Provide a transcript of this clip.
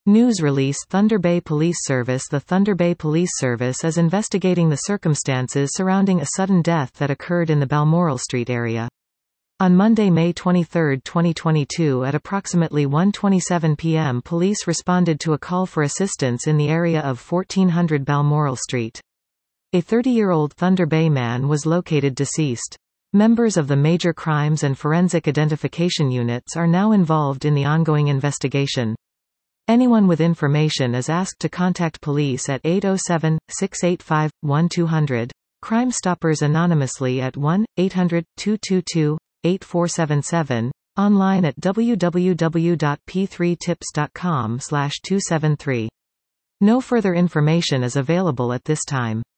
News release Thunder Bay Police Service. The Thunder Bay Police Service is investigating the circumstances surrounding a sudden death that occurred in the Balmoral Street area. On Monday, May 23, 2022 at approximately 1:27 p.m. police responded to a call for assistance in the area of 1400 Balmoral Street. A 30-year-old Thunder Bay man was located deceased. Members of the Major Crimes and Forensic Identification Units are now involved in the ongoing investigation. Anyone with information is asked to contact police at 807-685-1200. Crime Stoppers anonymously at 1-800-222-8477. Online at www.p3tips.com/273. No further information is available at this time.